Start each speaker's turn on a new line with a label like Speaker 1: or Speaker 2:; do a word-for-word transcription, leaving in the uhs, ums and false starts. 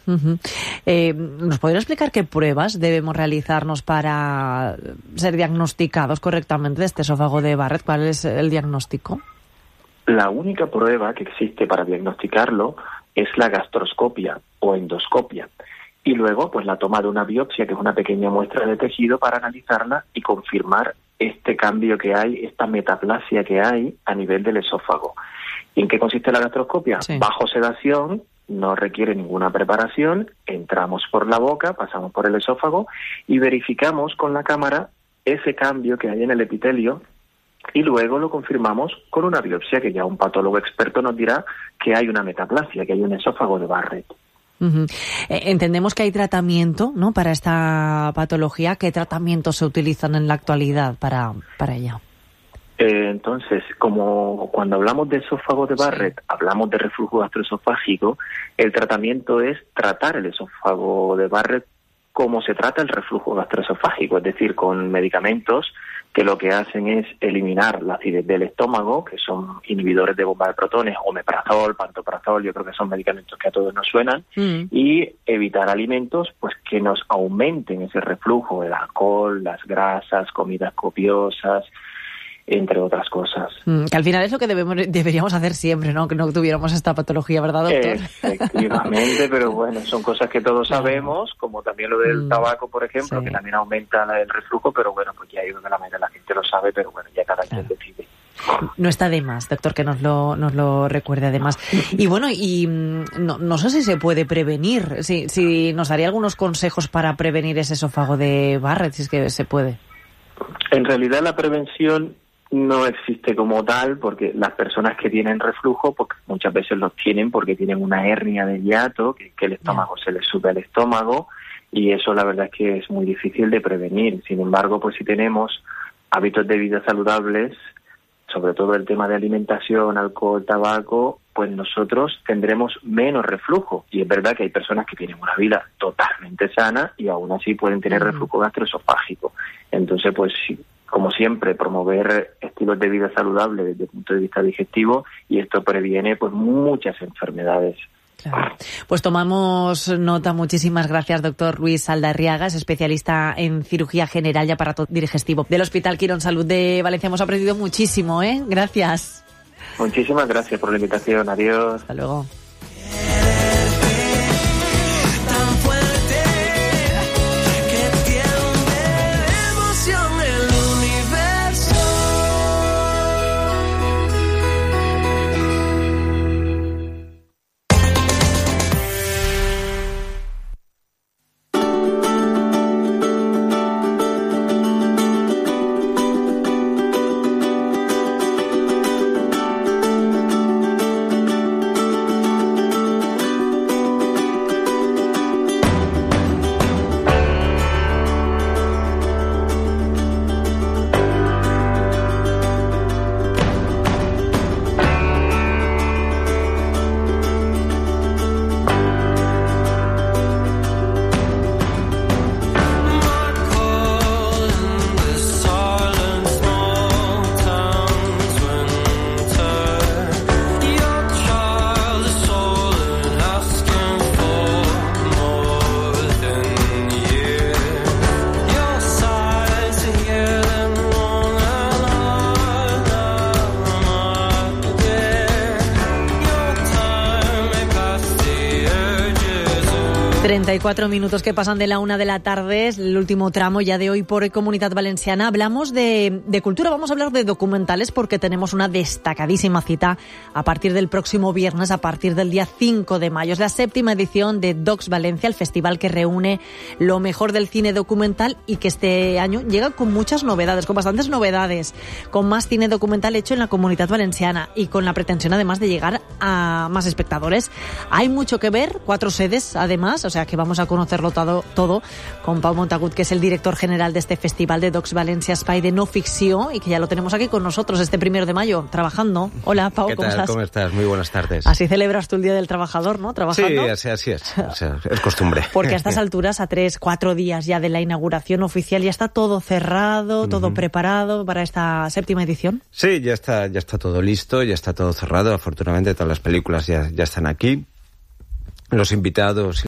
Speaker 1: Uh-huh. Eh, ¿Nos podría explicar qué pruebas debemos realizarnos para ser diagnosticados correctamente de este esófago de Barrett? ¿Cuál es el diagnóstico?
Speaker 2: La única prueba que existe para diagnosticarlo es la gastroscopia o endoscopia. Y luego, pues la toma de una biopsia, que es una pequeña muestra de tejido, para analizarla y confirmar este cambio que hay, esta metaplasia que hay a nivel del esófago. ¿Y en qué consiste la gastroscopia? Sí. Bajo sedación, no requiere ninguna preparación, entramos por la boca, pasamos por el esófago y verificamos con la cámara ese cambio que hay en el epitelio y luego lo confirmamos con una biopsia que ya un patólogo experto nos dirá que hay una metaplasia, que hay un esófago de Barrett.
Speaker 1: Uh-huh. Eh, entendemos que hay tratamiento, ¿no?, para esta patología. ¿Qué tratamientos se utilizan en la actualidad para, para ella?
Speaker 2: Eh, entonces, como cuando hablamos de esófago de Barrett, sí. hablamos de reflujo gastroesofágico, el tratamiento es tratar el esófago de Barrett como se trata el reflujo gastroesofágico, es decir, con medicamentos que lo que hacen es eliminar la acidez del estómago, que son inhibidores de bomba de protones, omeprazol, pantoprazol, yo creo que son medicamentos que a todos nos suenan, mm. y evitar alimentos pues que nos aumenten ese reflujo, el alcohol, las grasas, comidas copiosas, entre otras cosas. Mm,
Speaker 1: que al final es lo que debemos, deberíamos hacer siempre, ¿no? Que no tuviéramos esta patología, ¿verdad, doctor?
Speaker 2: Efectivamente, pero bueno, son cosas que todos sabemos, como también lo del mm, tabaco, por ejemplo, sí. que también aumenta el reflujo, pero bueno, pues ya ahí donde la mayoría de la gente lo sabe, pero bueno, ya cada quien claro. decide.
Speaker 1: No está de más, doctor, que nos lo nos lo recuerde además. Y bueno, y no, no sé si se puede prevenir, si, si nos daría algunos consejos para prevenir ese esófago de Barrett, si es que se puede.
Speaker 2: En realidad la prevención no existe como tal, porque las personas que tienen reflujo, pues muchas veces los tienen porque tienen una hernia de hiato, que, que el estómago yeah. se les sube al estómago, y eso la verdad es que es muy difícil de prevenir. Sin embargo, pues si tenemos hábitos de vida saludables, sobre todo el tema de alimentación, alcohol, tabaco, pues nosotros tendremos menos reflujo. Y es verdad que hay personas que tienen una vida totalmente sana y aún así pueden tener mm. reflujo gastroesofágico. Entonces, pues sí, como siempre, promover estilos de vida saludables desde el punto de vista digestivo, y esto previene pues muchas enfermedades.
Speaker 1: Claro. Pues tomamos nota. Muchísimas gracias, doctor Luis Saldarriaga, es especialista en cirugía general y aparato digestivo del Hospital Quirón Salud de Valencia. Hemos aprendido muchísimo, ¿eh? Gracias.
Speaker 2: Muchísimas gracias por la invitación. Adiós.
Speaker 1: Hasta luego. treinta y cuatro minutos que pasan de la una de la tarde, es el último tramo ya de hoy por Comunitat Valenciana. Hablamos de, de cultura, vamos a hablar de documentales porque tenemos una destacadísima cita a partir del próximo viernes, a partir del día cinco de mayo. Es la séptima edición de Docs Valencia, el festival que reúne lo mejor del cine documental y que este año llega con muchas novedades, con bastantes novedades, con más cine documental hecho en la Comunitat Valenciana y con la pretensión además de llegar a más espectadores. Hay mucho que ver, cuatro sedes además, o sea que vamos a conocerlo todo, todo con Pau Montagut, que es el director general de este festival de Docs Valencia Espai de no ficció y que ya lo tenemos aquí con nosotros este primero de mayo, trabajando. Hola, Pau,
Speaker 3: ¿qué
Speaker 1: ¿cómo
Speaker 3: tal?
Speaker 1: estás?
Speaker 3: ¿Cómo estás? Muy buenas tardes.
Speaker 1: Así celebras tú el Día del Trabajador, ¿no? Trabajando.
Speaker 3: Sí, así, así es. O sea, es costumbre.
Speaker 1: Porque a estas alturas, a tres, cuatro días ya de la inauguración oficial, ya está todo cerrado, todo uh-huh. preparado para esta séptima edición.
Speaker 3: Sí, ya está, ya está todo listo, ya está todo cerrado. Afortunadamente todas las películas ya, ya están aquí. Los invitados